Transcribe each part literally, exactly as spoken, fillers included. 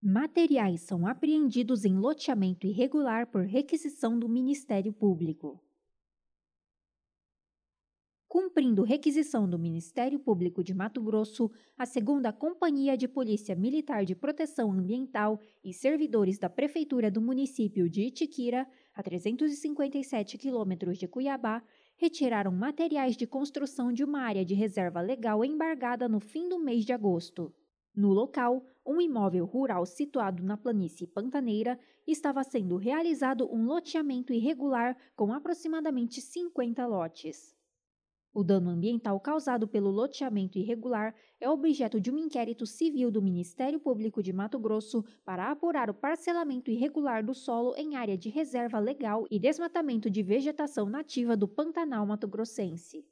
Materiais são apreendidos em loteamento irregular por requisição do Ministério Público. Cumprindo requisição do Ministério Público de Mato Grosso, a segunda Companhia de Polícia Militar de Proteção Ambiental e servidores da Prefeitura do município de Itiquira, a trezentos e cinquenta e sete quilômetros de Cuiabá, retiraram materiais de construção de uma área de reserva legal embargada no fim do mês de agosto. No local, um imóvel rural situado na planície pantaneira, estava sendo realizado um loteamento irregular com aproximadamente cinquenta lotes. O dano ambiental causado pelo loteamento irregular é objeto de um inquérito civil do Ministério Público de Mato Grosso para apurar o parcelamento irregular do solo em área de reserva legal e desmatamento de vegetação nativa do Pantanal mato-grossense.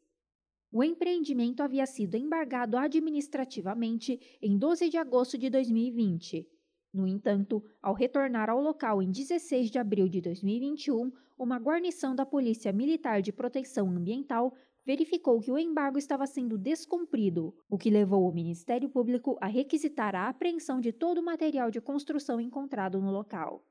O empreendimento havia sido embargado administrativamente em doze de agosto de dois mil e vinte. No entanto, ao retornar ao local em dezesseis de abril de dois mil e vinte e um, uma guarnição da Polícia Militar de Proteção Ambiental verificou que o embargo estava sendo descumprido, o que levou o Ministério Público a requisitar a apreensão de todo o material de construção encontrado no local.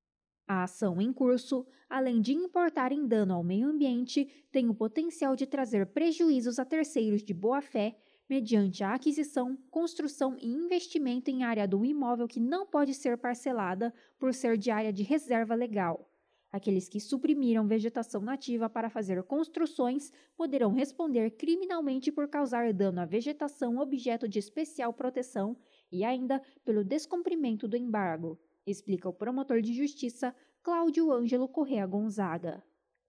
A ação em curso, além de importar em dano ao meio ambiente, tem o potencial de trazer prejuízos a terceiros de boa-fé, mediante a aquisição, construção e investimento em área do imóvel que não pode ser parcelada por ser de área de reserva legal. Aqueles que suprimiram vegetação nativa para fazer construções poderão responder criminalmente por causar dano à vegetação objeto de especial proteção e ainda pelo descumprimento do embargo, explica o promotor de justiça Cláudio Ângelo Correa Gonzaga.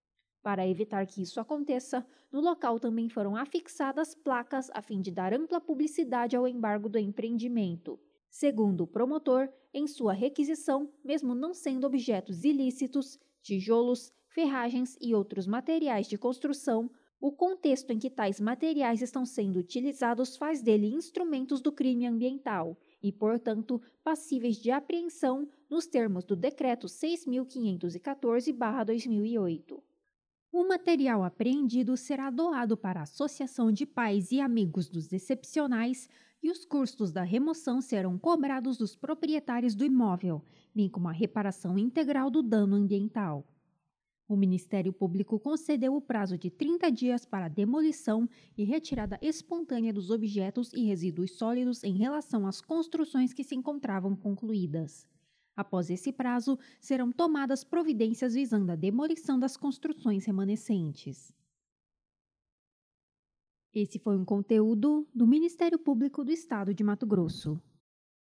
Para evitar que isso aconteça, no local também foram afixadas placas a fim de dar ampla publicidade ao embargo do empreendimento. Segundo o promotor, em sua requisição, mesmo não sendo objetos ilícitos, tijolos, ferragens e outros materiais de construção, o contexto em que tais materiais estão sendo utilizados faz dele instrumentos do crime ambiental e, portanto, passíveis de apreensão nos termos do Decreto seis mil quinhentos e quatorze barra dois mil e oito. O material apreendido será doado para a Associação de Pais e Amigos dos Excepcionais e os custos da remoção serão cobrados dos proprietários do imóvel, bem como a reparação integral do dano ambiental. O Ministério Público concedeu o prazo de trinta dias para a demolição e retirada espontânea dos objetos e resíduos sólidos em relação às construções que se encontravam concluídas. Após esse prazo, serão tomadas providências visando a demolição das construções remanescentes. Esse foi um conteúdo do Ministério Público do Estado de Mato Grosso.